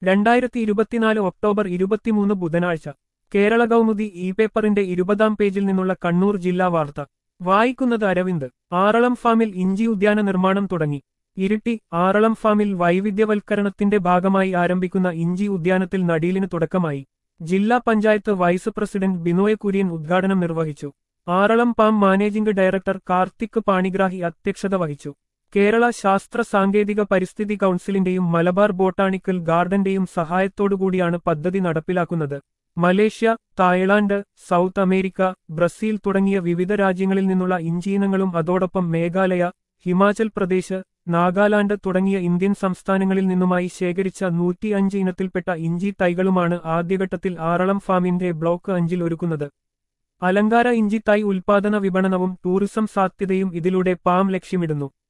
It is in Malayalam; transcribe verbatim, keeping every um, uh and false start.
രണ്ടായിരത്തി ഇരുപത്തിനാല് ഒക്ടോബർ ഇരുപത്തിമൂന്ന് ബുധനാഴ്ച കേരള കൗമുദി ഇ പേപ്പറിന്റെ ഇരുപതാം പേജിൽ നിന്നുള്ള കണ്ണൂർ ജില്ലാ വാർത്ത വായിക്കുന്നത് അരവിന്ദ്. ആറളം ഫാമിൽ ഇഞ്ചി ഉദ്യാന നിർമ്മാണം തുടങ്ങി. ഇരിട്ടി. ആറളം ഫാമിൽ വൈവിധ്യവൽക്കരണത്തിന്റെ ഭാഗമായി ആരംഭിക്കുന്ന ഇഞ്ചി ഉദ്യാനത്തിൽ നടീലിന് തുടക്കമായി. ജില്ലാ പഞ്ചായത്ത് വൈസ് പ്രസിഡന്റ് ബിനോയ് കുര്യൻ ഉദ്ഘാടനം നിർവഹിച്ചു. Aralam palm managing director Karthik Panigrahi അധ്യക്ഷത വഹിച്ചു. കേരള ശാസ്ത്ര സാങ്കേതിക പരിസ്ഥിതി കൗൺസിലിന്റെയും മലബാർ ബോട്ടാണിക്കൽ ഗാർഡന്റെയും സഹായത്തോടുകൂടിയാണ് പദ്ധതി നടപ്പിലാക്കുന്നത്. Malaysia, Thailand, South America, Brazil തുടങ്ങിയ വിവിധ രാജ്യങ്ങളിൽ നിന്നുള്ള ഇഞ്ചിയിനങ്ങളും അതോടൊപ്പം മേഘാലയ, ഹിമാചൽ പ്രദേശ്, നാഗാലാന്റ് തുടങ്ങിയ ഇന്ത്യൻ സംസ്ഥാനങ്ങളിൽ നിന്നുമായി ശേഖരിച്ച നൂറ്റിയഞ്ച് ഇനത്തിൽപ്പെട്ട ഇഞ്ചി തൈകളുമാണ് ആദ്യഘട്ടത്തിൽ ആറളം ഫാമിന്റെ ബ്ലോക്ക് അഞ്ചിൽ ഒരുക്കുന്നത്. അലങ്കാര ഇഞ്ചി തൈ ഉൽപാദന വിപണനവും ടൂറിസം സാധ്യതയും ഇതിലൂടെ പാം ലക്ഷ്യമിടുന്നു.